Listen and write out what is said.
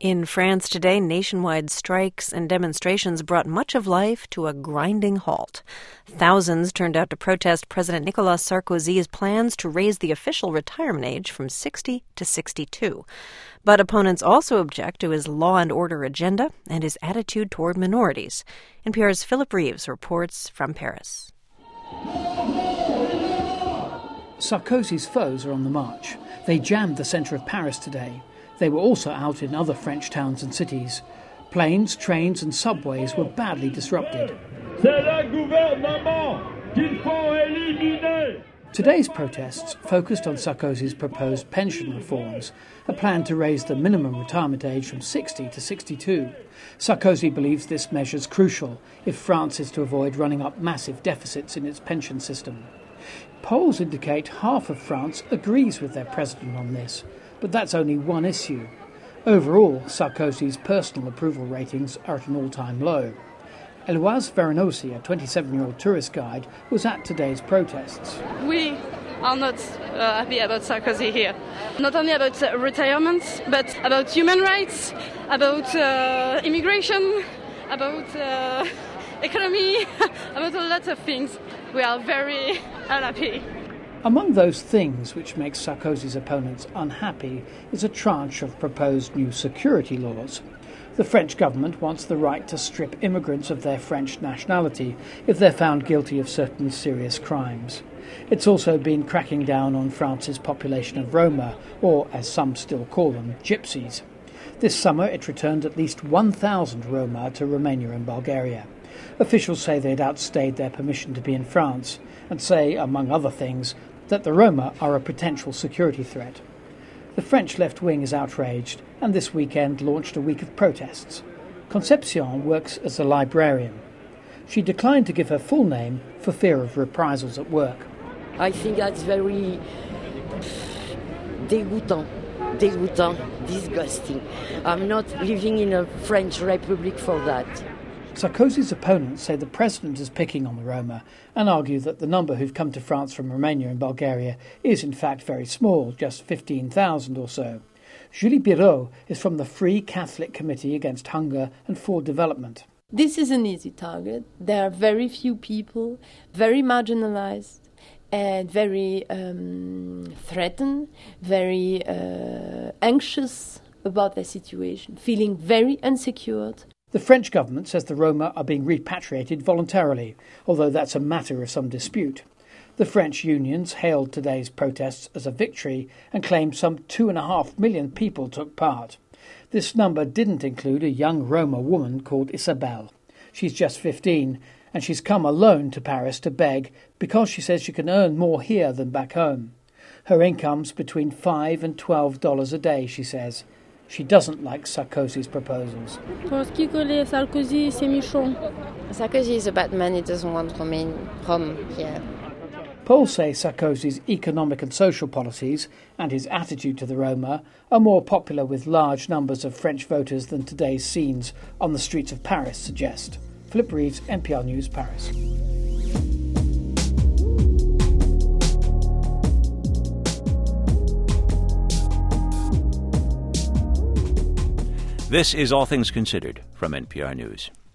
In France today, nationwide strikes and demonstrations brought much of life to a grinding halt. Thousands turned out to protest President Nicolas Sarkozy's plans to raise the official retirement age from 60 to 62. But opponents also object to his law and order agenda and his attitude toward minorities. NPR's Philip Reeves reports from Paris. Sarkozy's foes are on the march. They jammed the centre of Paris today. They were also out in other French towns and cities. Planes, trains and subways were badly disrupted. Today's protests focused on Sarkozy's proposed pension reforms, a plan to raise the minimum retirement age from 60 to 62. Sarkozy believes this measure is crucial if France is to avoid running up massive deficits in its pension system. Polls indicate half of France agrees with their president on this, but that's only one issue. Overall, Sarkozy's personal approval ratings are at an all-time low. Eloise Verinosi, a 27-year-old tourist guide, was at today's protests. We are not happy about Sarkozy here. Not only about retirement, but about human rights, about immigration, about economy, about a lot of things. We are very unhappy. Among those things which make Sarkozy's opponents unhappy is a tranche of proposed new security laws. The French government wants the right to strip immigrants of their French nationality if they're found guilty of certain serious crimes. It's also been cracking down on France's population of Roma, or as some still call them, gypsies. This summer it returned at least 1,000 Roma to Romania and Bulgaria. Officials say they'd outstayed their permission to be in France and say, among other things, that the Roma are a potential security threat. The French left wing is outraged and this weekend launched a week of protests. Concepcion works as a librarian. She declined to give her full name for fear of reprisals at work. I think that's very dégoûtant, disgusting. I'm not living in a French Republic for that. Sarkozy's opponents say the president is picking on the Roma and argue that the number who've come to France from Romania and Bulgaria is in fact very small, just 15,000 or so. Julie Biraud is from the Free Catholic Committee Against Hunger and for Development. This is an easy target. There are very few people, very marginalized and very threatened, very anxious about their situation, feeling very unsecured. The French government says the Roma are being repatriated voluntarily, although that's a matter of some dispute. The French unions hailed today's protests as a victory and claimed some 2.5 million people took part. This number didn't include a young Roma woman called Isabelle. She's just 15 and she's come alone to Paris to beg because she says she can earn more here than back home. Her income's between $5 and $12 a day, she says. She doesn't like Sarkozy's proposals. Sarkozy is a bad man. He doesn't want to remain home here. Polls say Sarkozy's economic and social policies and his attitude to the Roma are more popular with large numbers of French voters than today's scenes on the streets of Paris suggest. Philip Reeves, NPR News, Paris. This is All Things Considered from NPR News.